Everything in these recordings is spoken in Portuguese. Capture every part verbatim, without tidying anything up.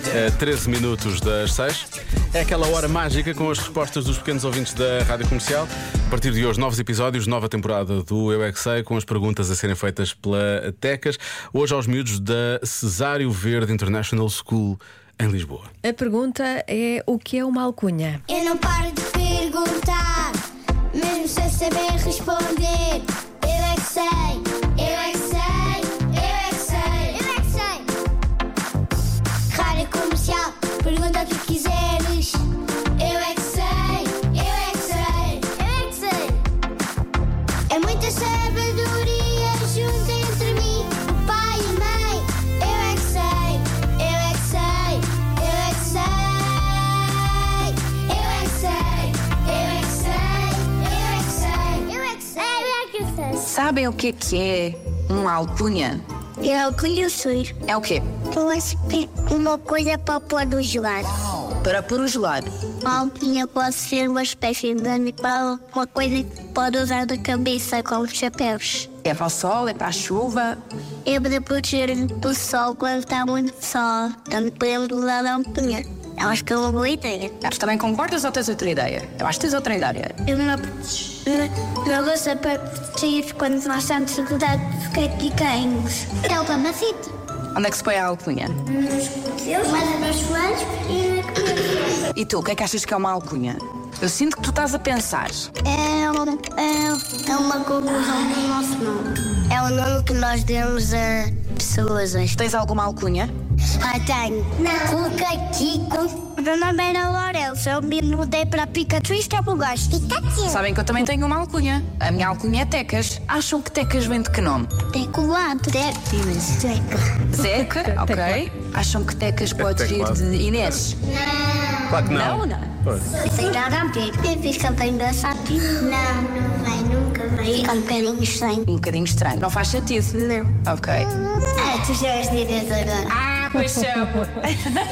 a treze minutos das seis. É aquela hora mágica com as respostas dos pequenos ouvintes da Rádio Comercial. A partir de hoje, novos episódios, nova temporada do Eu É Que Sei, com as perguntas a serem feitas pela Tecas. Hoje aos miúdos da Cesário Verde International School em Lisboa. A pergunta é: o que é uma alcunha? Eu não paro de perguntar, mesmo sem saber responder. Eu é que sei, eu é que sei, eu é que sei, eu é que sei. Rádio Comercial, pergunta o que quiseres. Eu é que sei, eu é que sei, eu é que sei. É muita sabedoria junto entre mim, o pai e a mãe. Eu é que sei, eu é que sei, eu é que sei. Eu é que sei, eu é que sei, eu é que sei, eu é que sei, eu é que sei. Sabem o que é que é uma alcunha? Eu alcunha eu sei. É o quê? Eu acho que uma coisa para pôr no gelado. Para pôr o gelado. Uma alcunha pode ser uma espécie de animal, uma coisa que pode usar na cabeça com os chapéus. É para o sol, é para a chuva. É para proteger do sol quando está muito sol. Também podemos usar a alcunha. Eu acho que é uma boa ideia. Tu também concordas ou tens outra ideia? Eu acho que tens outra ideia. Eu não não gosto para proteger quando nós estamos cuidado de picanhos. É o mamacito. Onde é que se põe a alcunha? Nos cotovelos, mas nos joelhos e na cabeça. E tu, o que é que achas que é uma alcunha? Eu sinto que tu estás a pensar. É, um, é, é uma conclusão do nosso nome. É o nome que nós demos a pessoas. Tens alguma alcunha? Ah, tenho. Coloquei Kiko. O meu nome era Lourenço. Eu me mudei para Pikachu e estou por gosto. Pikachu. Sabem que eu também tenho uma alcunha. A minha alcunha é Tecas. Acham que Tecas vem de que nome? Tecolado. Zeca. Zeca, ok. Acham que Tecas pode vir teclado. de Inês? Claro que não. Não, não. Pois. Tem nada a ver. Fica bem engraçado. Não, não vai, nunca vai. Fica um bocadinho estranho. Um bocadinho estranho. Não faz sentido? Não. Ok. Ah, tu já és direito agora. Ah, pois são. Eu é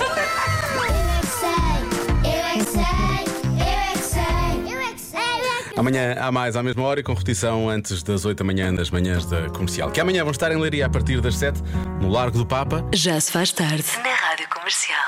que sei, eu é que sei, eu é que sei, eu é que sei, eu é que sei. Amanhã há mais à mesma hora e com repetição antes das oito da manhã nas manhãs da Comercial. Que amanhã vão estar em Leiria a partir das sete, no Largo do Papa. Já se faz tarde na Rádio Comercial.